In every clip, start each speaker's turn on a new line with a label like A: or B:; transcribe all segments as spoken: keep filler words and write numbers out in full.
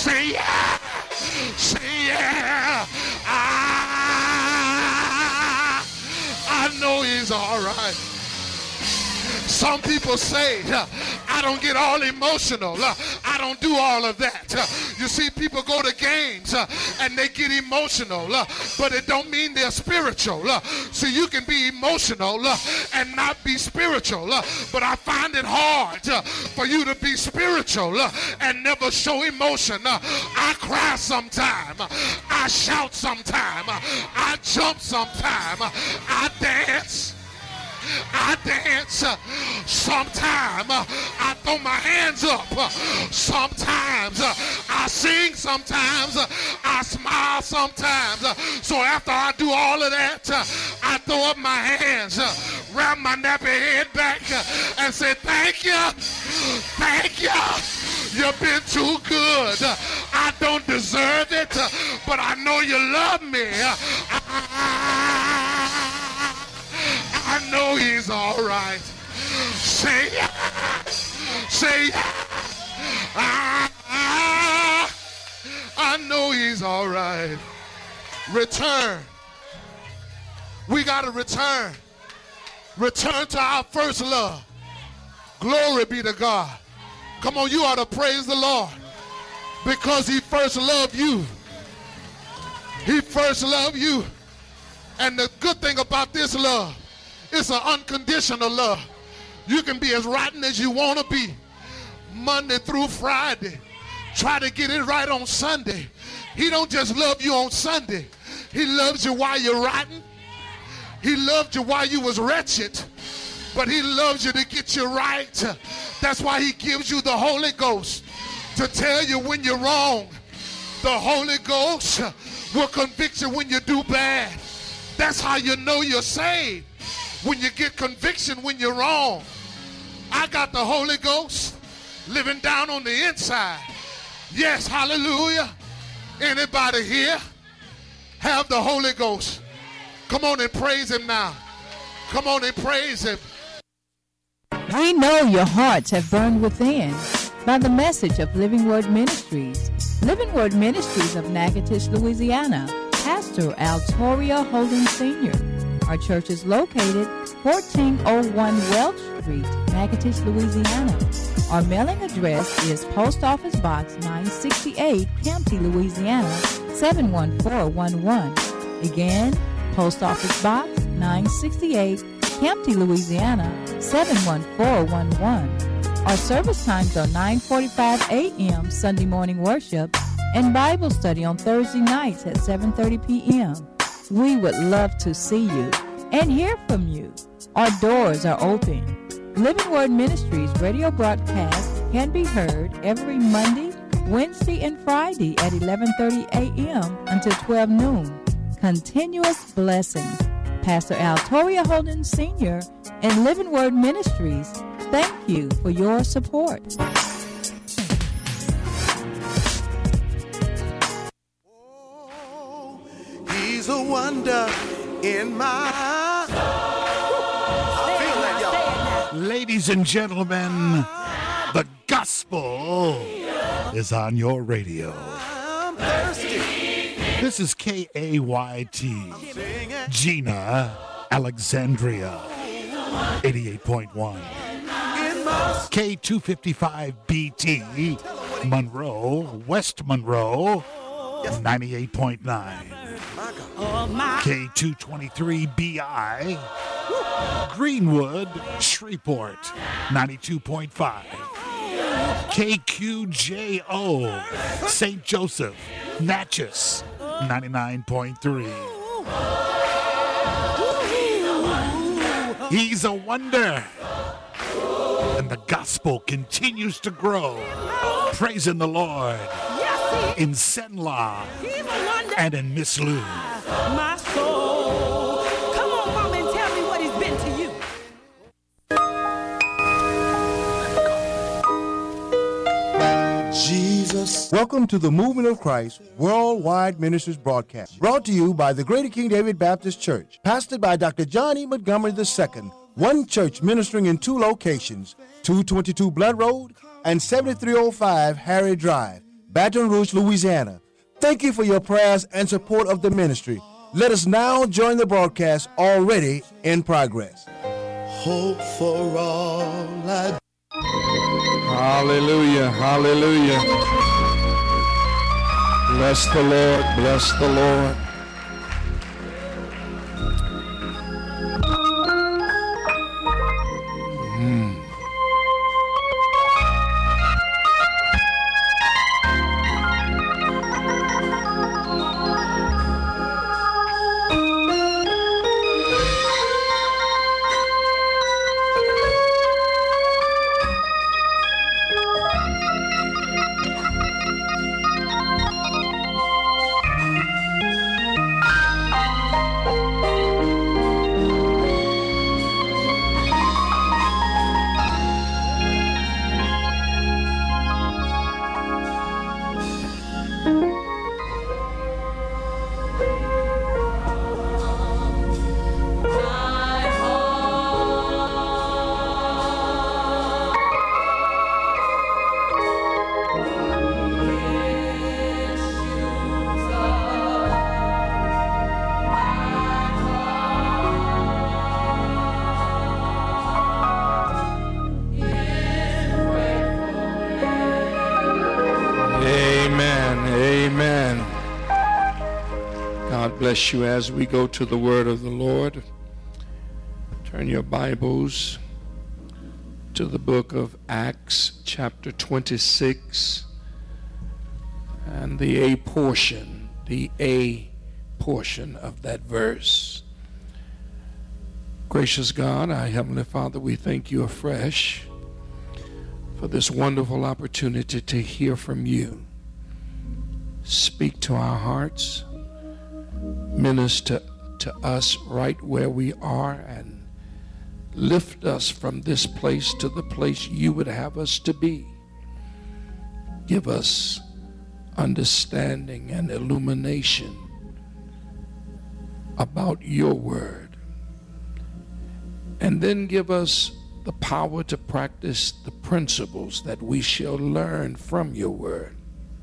A: Say yeah. Say yeah. I, I know he's all right. Some people say, uh, I don't get all emotional. Uh, I don't do all of that. Uh, you see, people go to games uh, and they get emotional, uh, but it don't mean they're spiritual. Uh, so you can be emotional uh, and not be spiritual. Uh, but I find it hard uh, for you to be spiritual uh, and never show emotion. Uh, I cry sometime. Uh, I shout sometime. Uh, I jump sometime. Uh, I dance. I dance. Sometimes I throw my hands up. Sometimes I sing. Sometimes I smile. Sometimes. So after I do all of that, I throw up my hands, wrap my nappy head back, and say, thank you. Thank you. You've been too good. I don't deserve it, but I know you love me. I know he's all right. Say, say, I, I, I know he's all right. Return. We got to return. Return to our first love. Glory be to God. Come on, you ought to praise the Lord because he first loved you. He first loved you. And the good thing about this love, it's an unconditional love. You can be as rotten as you want to be, Monday through Friday. Try to get it right on Sunday. He don't just love you on Sunday. He loves you while you're rotten. He loved you while you was wretched. But he loves you to get you right. That's why he gives you the Holy Ghost to tell you when you're wrong. The Holy Ghost will convict you when you do bad. That's how you know you're saved. When you get conviction when you're wrong. I got the Holy Ghost living down on the inside. Yes, hallelujah. Anybody here have the Holy Ghost? Come on and praise him now. Come on and praise him.
B: We know your hearts have burned within by the message of Living Word Ministries. Living Word Ministries of Natchitoches, Louisiana. Pastor Altoria Holden Senior Our church is located fourteen oh one Welch Street, Natchitoches, Louisiana. Our mailing address is Post Office Box nine sixty-eight, Campty, Louisiana, seven one four one one. Again, Post Office Box nine sixty-eight, Campty, Louisiana, seven one four one one. Our service times are nine forty-five a.m. Sunday morning worship and Bible study on Thursday nights at seven thirty p.m. We would love to see you and hear from you. Our doors are open. Living Word Ministries radio broadcast can be heard every Monday, Wednesday, and Friday at eleven thirty a.m. until twelve noon. Continuous blessings. Pastor Altoria Holden Senior and Living Word Ministries, thank you for your support.
C: He's a wonder in my soul. I feel that, y'all.
D: Ladies and gentlemen, the gospel is on your radio.
C: I'm thirsty.
D: This is K A Y T, Gina, Alexandria, eighty-eight point one. K two fifty-five B T, Monroe, West Monroe, ninety-eight point nine. K two twenty-three B I, Greenwood, Shreveport, ninety-two point five. K Q J O, Saint Joseph, Natchez, ninety-nine point three. He's a wonder. And the gospel continues to grow. Praising the Lord in Senla and in Miss Lou.
E: My soul. Come on, Mama, and tell me what he's been to you.
F: Jesus. Welcome to the Movement of Christ Worldwide Ministries broadcast, brought to you by the Greater King David Baptist Church, pastored by Doctor John E. Montgomery the Second. One church ministering in two locations, two twenty-two Blood Road and seventy-three oh five Harry Drive, Baton Rouge, Louisiana. Thank you for your prayers and support of the ministry. Let us now join the broadcast already in progress.
C: Hope for all I
G: Hallelujah, hallelujah. Bless the Lord, bless the Lord. Mm. Bless you as we go to the word of the Lord. Turn your Bibles to the book of Acts, chapter twenty-six, and the A portion, the A portion of that verse. Gracious God, our Heavenly Father, we thank you afresh for this wonderful opportunity to hear from you. Speak to our hearts. Minister to us right where we are and lift us from this place to the place you would have us to be. Give us understanding and illumination about your word. And then give us the power to practice the principles that we shall learn from your word,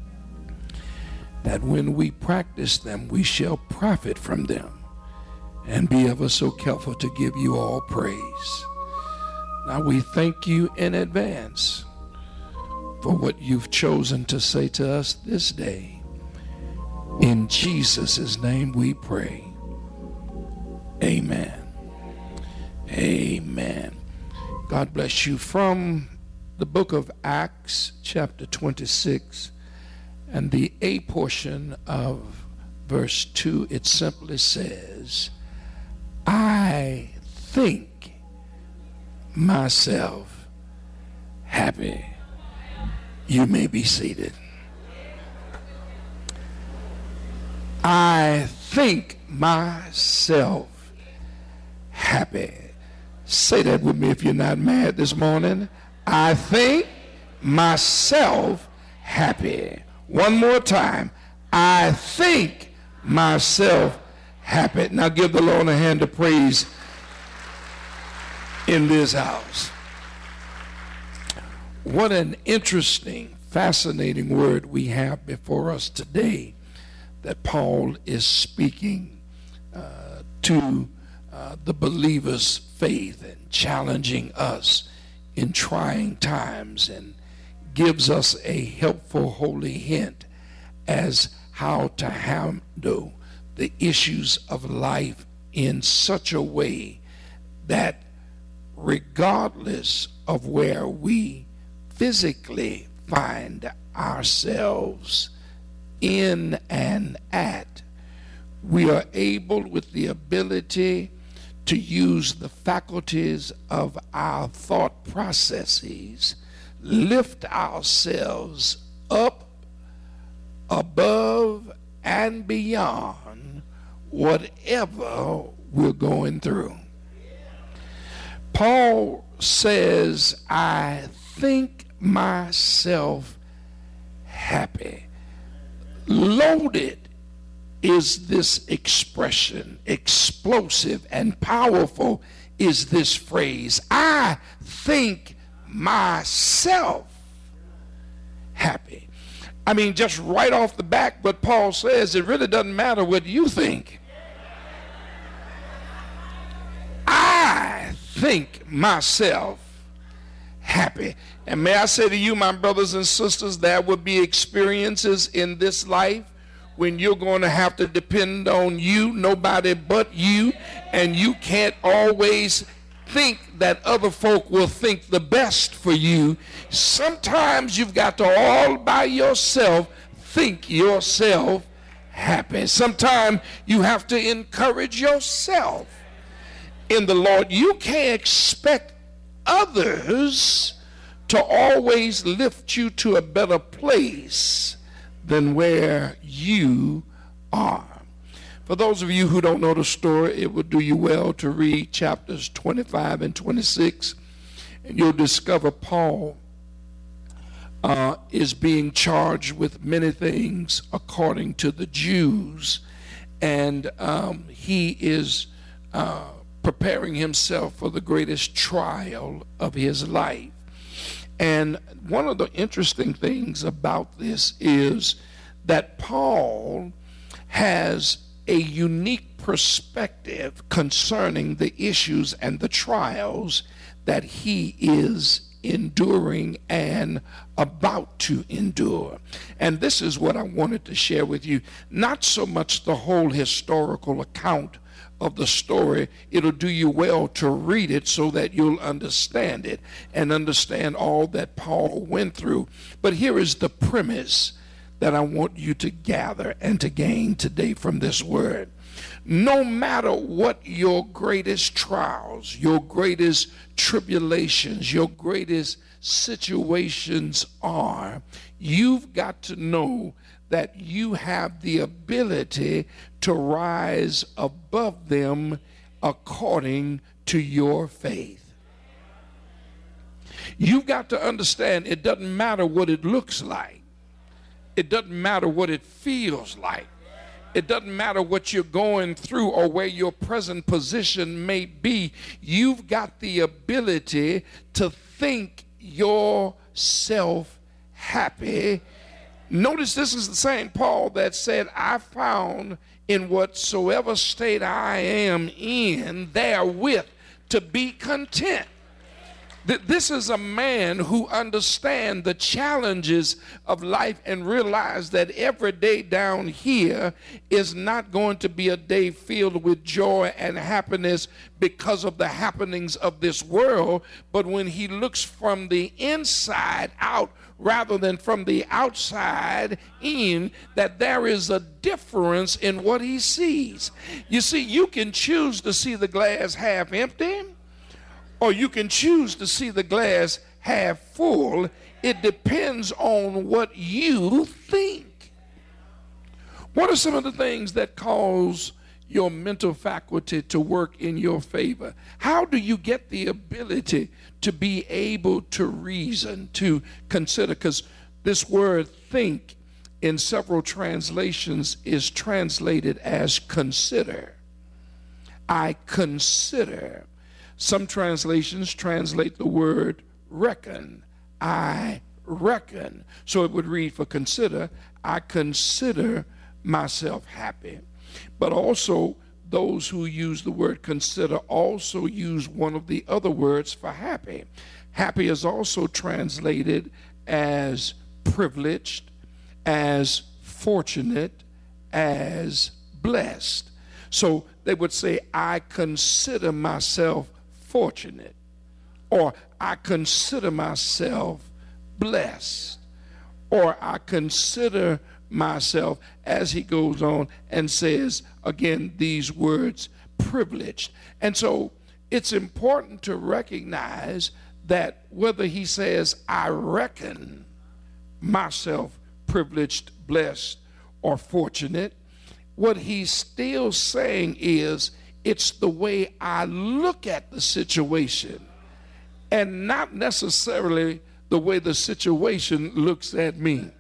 G: that when we practice them, we shall profit from them and be ever so careful to give you all praise. Now we thank you in advance for what you've chosen to say to us this day. In Jesus' name we pray. Amen. Amen. God bless you. From the book of Acts, chapter twenty-six, and the A portion of verse two, it simply says, I think myself happy. You may be seated. I think myself happy. Say that with me if you're not mad this morning. I think myself happy. One more time. I think myself happy. Now give the Lord a hand of praise in this house. What an interesting, fascinating word we have before us today that Paul is speaking uh, to uh, the believer's faith and challenging us in trying times, and gives us a helpful holy hint as how to handle the issues of life in such a way that regardless of where we physically find ourselves in and at, we are able with the ability to use the faculties of our thought processes, lift ourselves up above and beyond whatever we're going through. Paul says, I think myself happy. Loaded is this expression, explosive and powerful is this phrase. I think myself happy. I mean, just right off the back, but Paul says it really doesn't matter what you think. I think myself happy. And may I say to you, my brothers and sisters, there will be experiences in this life when you're going to have to depend on you, nobody but you, and you can't always think that other folk will think the best for you. Sometimes you've got to all by yourself think yourself happy. Sometimes you have to encourage yourself in the Lord. You can't expect others to always lift you to a better place than where you are. For those of you who don't know the story, it would do you well to read chapters twenty-five and twenty-six, and you'll discover Paul uh, is being charged with many things according to the Jews, and um, he is uh, preparing himself for the greatest trial of his life. And one of the interesting things about this is that Paul has a unique perspective concerning the issues and the trials that he is enduring and about to endure. And this is what I wanted to share with you. Not so much the whole historical account of the story. It'll do you well to read it so that you'll understand it and understand all that Paul went through. But here is the premise that I want you to gather and to gain today from this word. No matter what your greatest trials, your greatest tribulations, your greatest situations are, you've got to know that you have the ability to rise above them according to your faith. You've got to understand it doesn't matter what it looks like. It doesn't matter what it feels like. It doesn't matter what you're going through or where your present position may be. You've got the ability to think yourself happy. Notice this is the same Paul that said, I found in whatsoever state I am in therewith to be content. This is a man who understands the challenges of life and realize that every day down here is not going to be a day filled with joy and happiness because of the happenings of this world. But when he looks from the inside out rather than from the outside in, that there is a difference in what he sees. You see, you can choose to see the glass half empty, or you can choose to see the glass half full. It depends on what you think. What are some of the things that cause your mental faculty to work in your favor? How do you get the ability to be able to reason, to consider? Because this word think in several translations is translated as consider. I consider. Some translations translate the word reckon. I reckon. So it would read for consider, I consider myself happy. But also those who use the word consider also use one of the other words for happy. Happy is also translated as privileged, as fortunate, as blessed. So they would say, I consider myself fortunate, or I consider myself blessed, or I consider myself, as he goes on and says again these words, privileged. And so it's important to recognize that whether he says I reckon myself privileged, blessed, or fortunate, what he's still saying is it's the way I look at the situation and not necessarily the way the situation looks at me.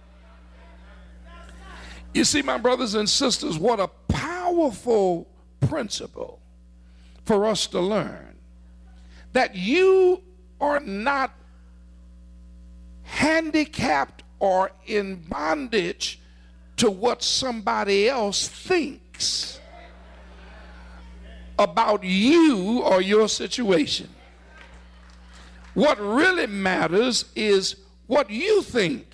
G: You see, my brothers and sisters, what a powerful principle for us to learn, that you are not handicapped are in bondage to what somebody else thinks about you or your situation. What really matters is what you think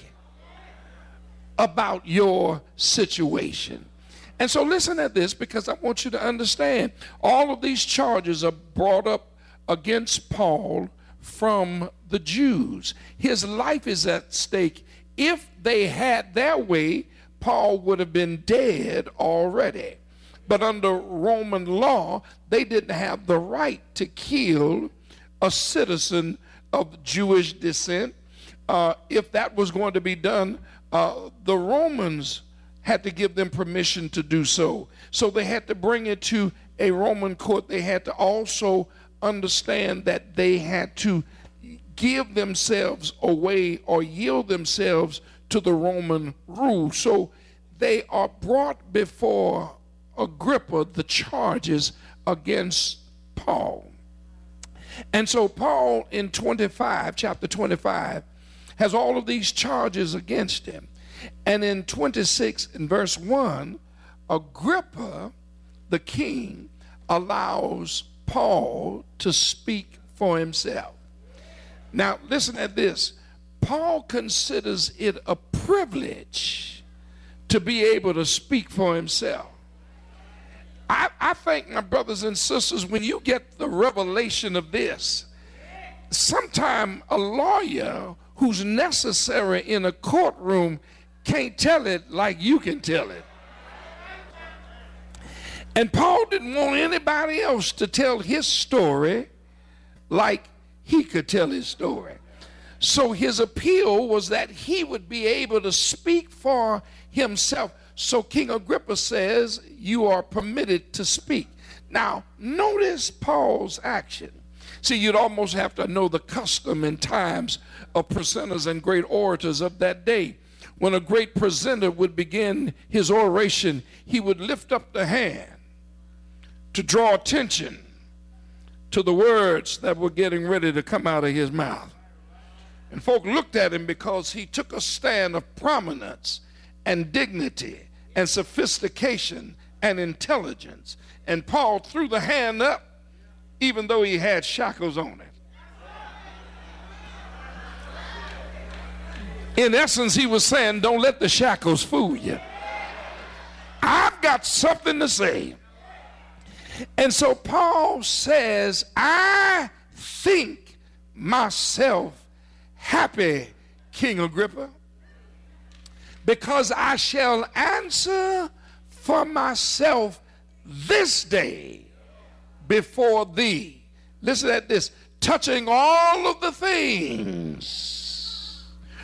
G: about your situation. And so listen at this, because I want you to understand all of these charges are brought up against Paul from the Jews. His life is at stake. If they had their way, Paul would have been dead already. But under Roman law, they didn't have the right to kill a citizen of Jewish descent. Uh, if that was going to be done, uh, the Romans had to give them permission to do so. So they had to bring it to a Roman court. They had to also understand that they had to give themselves away or yield themselves to the Roman rule. So they are brought before Agrippa, the charges against Paul. And so Paul in twenty-five, chapter twenty-five, has all of these charges against him. And in twenty-six, in verse one, Agrippa, the king, allows Paul to speak for himself. Now, listen at this. Paul considers it a privilege to be able to speak for himself. I, I think, my brothers and sisters, when you get the revelation of this, sometime a lawyer who's necessary in a courtroom can't tell it like you can tell it. And Paul didn't want anybody else to tell his story like he could tell his story. So his appeal was that he would be able to speak for himself. So King Agrippa says, you are permitted to speak. Now, notice Paul's action. See, you'd almost have to know the custom and times of presenters and great orators of that day. When a great presenter would begin his oration, he would lift up the hand to draw attention to the words that were getting ready to come out of his mouth. And folk looked at him because he took a stand of prominence and dignity and sophistication and intelligence. And Paul threw the hand up even though he had shackles on it. In essence, he was saying, don't let the shackles fool you. I've got something to say. And so Paul says, I think myself happy, King Agrippa, because I shall answer for myself this day before thee. Listen at this. Touching all of the things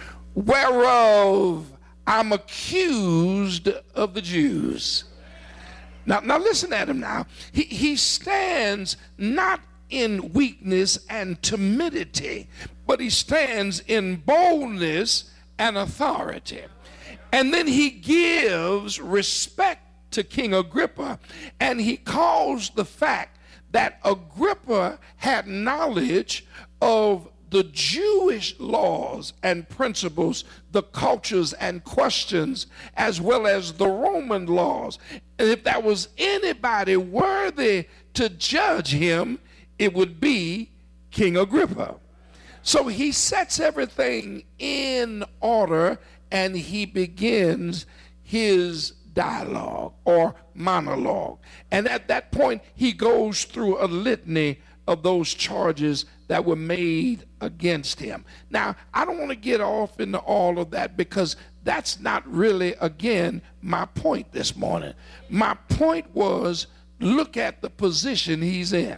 G: whereof I'm accused of the Jews. Now, now listen at him now. He, he stands not in weakness and timidity, but he stands in boldness and authority. And then he gives respect to King Agrippa, and he calls the fact that Agrippa had knowledge of the Jewish laws and principles, the cultures and questions, as well as the Roman laws. And if there was anybody worthy to judge him, it would be King Agrippa. So he sets everything in order and he begins his dialogue or monologue. And at that point, he goes through a litany of those charges that were made against him. Now, I don't want to get off into all of that because that's not really, again, my point this morning. My point was, look at the position he's in.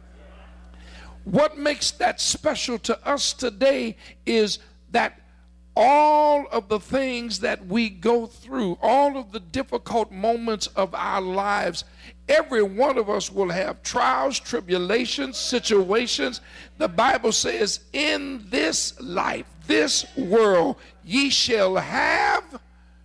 G: What makes that special to us today is that all of the things that we go through, all of the difficult moments of our lives, every one of us will have trials, tribulations, situations. The Bible says, in this life, this world, ye shall have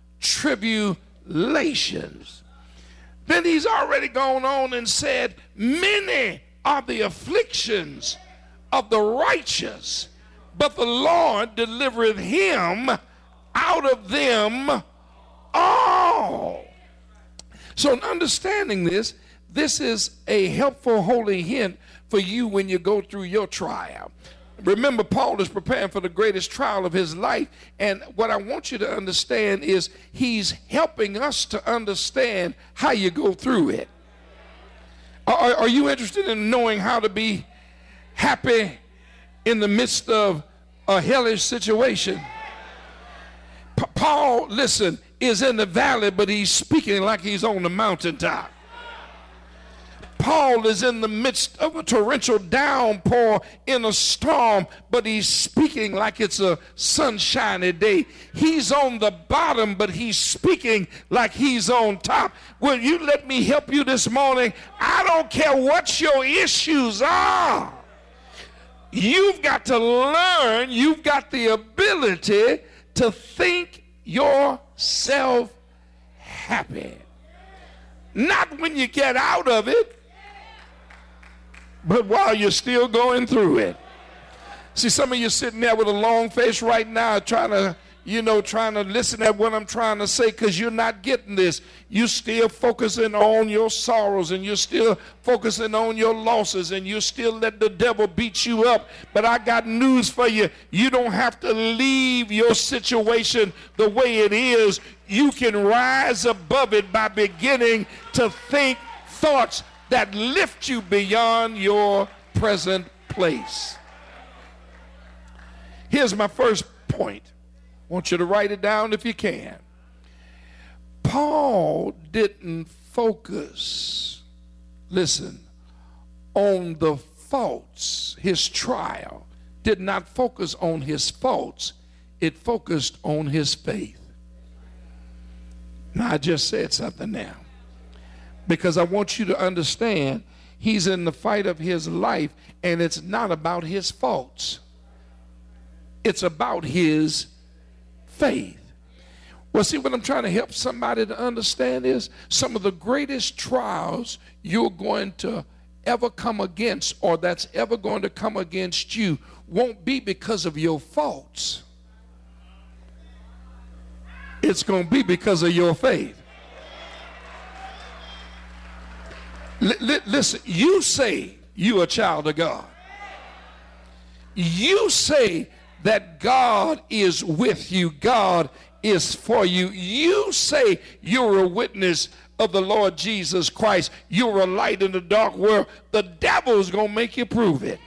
G: tribulations. Then he's already gone on and said, many are the afflictions of the righteous, but the Lord delivereth him out of them all. So in understanding this, this is a helpful holy hint for you when you go through your trial. Remember, Paul is preparing for the greatest trial of his life, and what I want you to understand is he's helping us to understand how you go through it. Are, are you interested in knowing how to be happy in the midst of a hellish situation? P- Paul, listen, is in the valley, but he's speaking like he's on the mountaintop. Paul is in the midst of a torrential downpour in a storm, but he's speaking like it's a sunshiny day. He's on the bottom, but he's speaking like he's on top. Will you let me help you this morning? I don't care what your issues are. You've got to learn, you've got the ability to think yourself happy. Not when you get out of it, but while you're still going through it. See, some of you sitting there with a long face right now trying to, you know, trying to listen at what I'm trying to say because you're not getting this. You're still focusing on your sorrows, and you're still focusing on your losses, and you still let the devil beat you up. But I got news for you. You don't have to leave your situation the way it is. You can rise above it by beginning to think thoughts that lift you beyond your present place. Here's my first point. I want you to write it down if you can. Paul didn't focus, listen, on the faults. His trial did not focus on his faults. It focused on his faith. Now, I just said something now, because I want you to understand he's in the fight of his life, and it's not about his faults. It's about his faith. Well, see, what I'm trying to help somebody to understand is some of the greatest trials you're going to ever come against, or that's ever going to come against you, won't be because of your faults. It's going to be because of your faith. L- li- listen, you say you're a child of God. You say that God is with you. God is for you. You say you're a witness of the Lord Jesus Christ. You're a light in the dark world. The devil's going to make you prove it.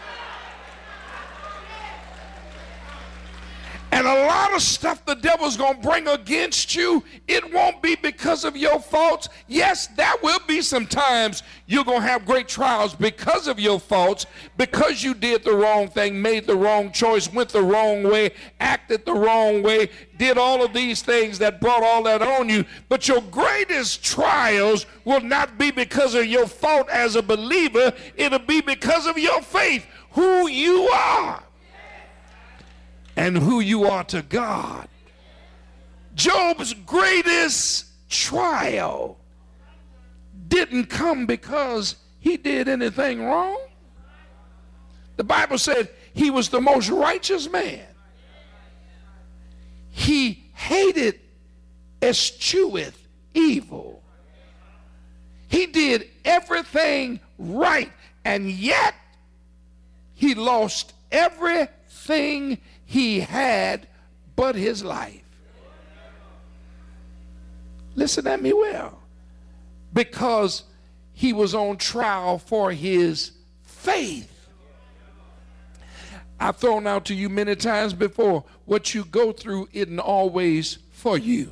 G: And a lot of stuff the devil's going to bring against you, it won't be because of your faults. Yes, there will be some times you're going to have great trials because of your faults, because you did the wrong thing, made the wrong choice, went the wrong way, acted the wrong way, did all of these things that brought all that on you. But your greatest trials will not be because of your fault as a believer. It'll be because of your faith, who you are, and who you are to God. Job's greatest trial didn't come because he did anything wrong. The Bible said he was the most righteous man. He hated, escheweth evil. He did everything right, and yet he lost everything he had but his life. Listen at me well. Because he was on trial for his faith. I've thrown out to you many times before, what you go through isn't always for you.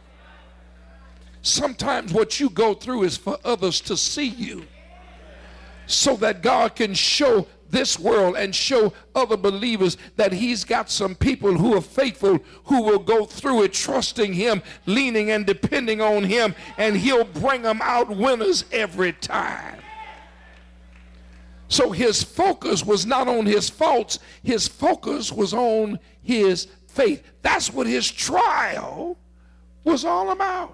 G: Sometimes what you go through is for others to see you, so that God can show this world and show other believers that he's got some people who are faithful, who will go through it trusting him, leaning and depending on him, and he'll bring them out winners every time. So his focus was not on his faults. His focus was on his faith. That's what his trial was all about.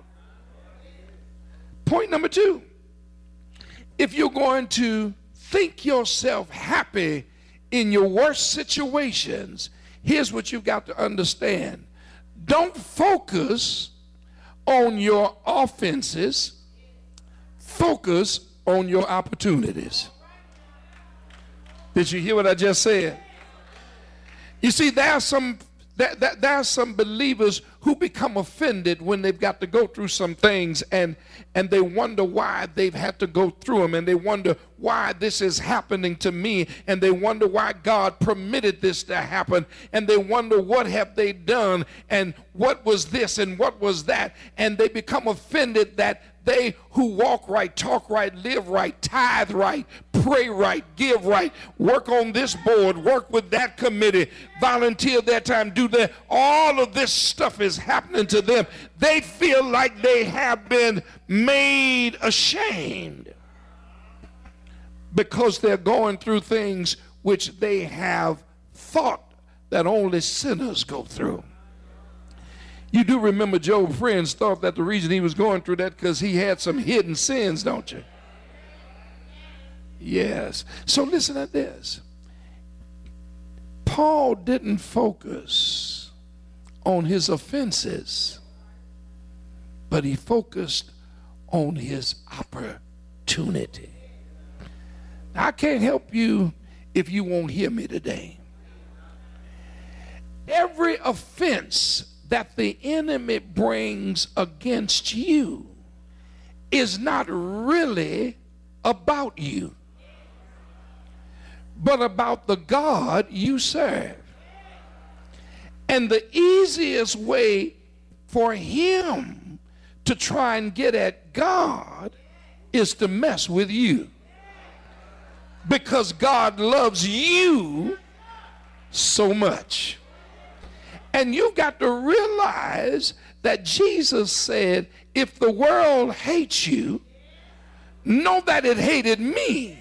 G: Point number two. If you're going to think yourself happy in your worst situations, here's what you've got to understand. Don't focus on your offenses. Focus on your opportunities. Did you hear what I just said? You see, there are some there, there, there are some believers who become offended when they've got to go through some things, and and they wonder why they've had to go through them, and they wonder why this is happening to me, and they wonder why God permitted this to happen, and they wonder what have they done, and what was this and what was that, and they become offended that they who walk right, talk right, live right, tithe right, pray right, give right, work on this board, work with that committee, volunteer their time, do that. All of this stuff is happening to them. They feel like they have been made ashamed because they're going through things which they have thought that only sinners go through. You do remember Job's friends thought that the reason he was going through that because he had some hidden sins, don't you? Yes. So listen to this. Paul didn't focus on his offenses, but he focused on his opportunity. Now, I can't help you if you won't hear me today. Every offense that the enemy brings against you is not really about you, but about the God you serve. And the easiest way for him to try and get at God is to mess with you, because God loves you so much. And you've got to realize that Jesus said, if the world hates you, know that it hated me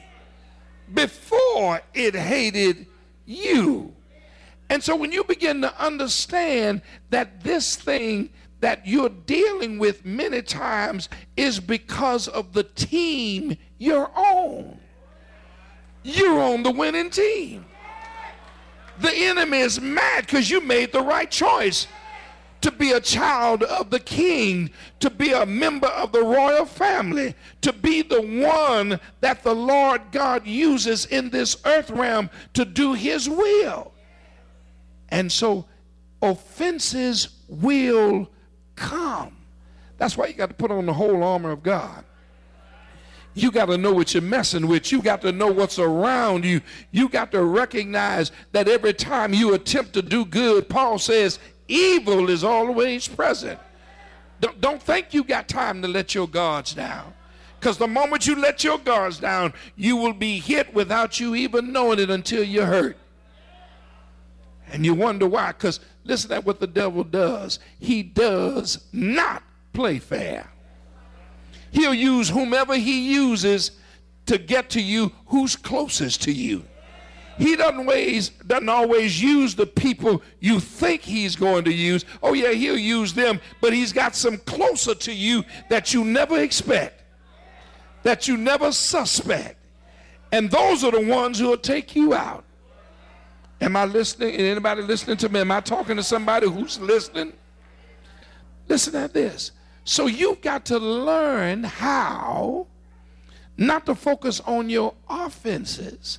G: before it hated you. And so when you begin to understand that this thing that you're dealing with many times is because of the team you're on, you're on the winning team. The enemy is mad because you made the right choice to be a child of the king, to be a member of the royal family, to be the one that the Lord God uses in this earth realm to do his will. And so offenses will come. That's why you got to put on the whole armor of God. You got to know what you're messing with. You got to know what's around you. You got to recognize that every time you attempt to do good, Paul says, evil is always present. Don't, don't think you got time to let your guards down. Because the moment you let your guards down, you will be hit without you even knowing it until you're hurt. And you wonder why. Because listen to what the devil does. He does not play fair. He'll use whomever he uses to get to you who's closest to you. He doesn't always, doesn't always use the people you think he's going to use. Oh yeah, he'll use them, but he's got some closer to you that you never expect, that you never suspect. And those are the ones who will take you out. Am I listening? Anybody listening to me? Am I talking to somebody who's listening? Listen to this. So you've got to learn how not to focus on your offenses,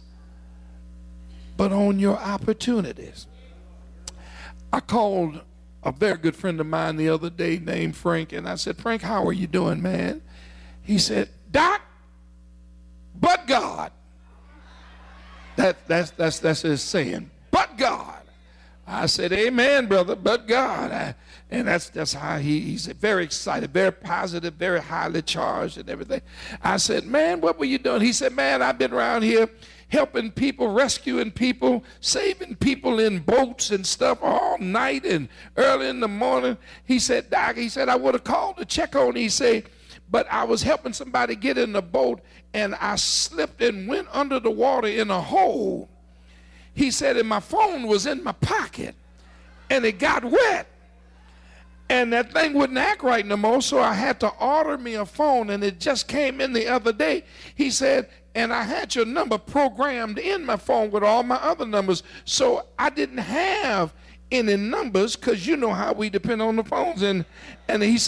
G: but on your opportunities. I called a very good friend of mine the other day named Frank, and I said, Frank, how are you doing, man? He said, Doc, but God. That, that's, that's, that's his saying, but God. I said, amen, brother, but God. I, and that's that's how he, he's very excited, very positive, very highly charged and everything. I said, man, what were you doing? He said, man, I've been around here helping people, rescuing people, saving people in boats and stuff all night and early in the morning. He said, Doc, he said, I would have called to check on. He said, but I was helping somebody get in the boat and I slipped and went under the water in a hole. He said, and my phone was in my pocket and it got wet. And that thing wouldn't act right no more, so I had to order me a phone, and it just came in the other day. He said, and I had your number programmed in my phone with all my other numbers, so I didn't have any numbers because you know how we depend on the phones. And, and he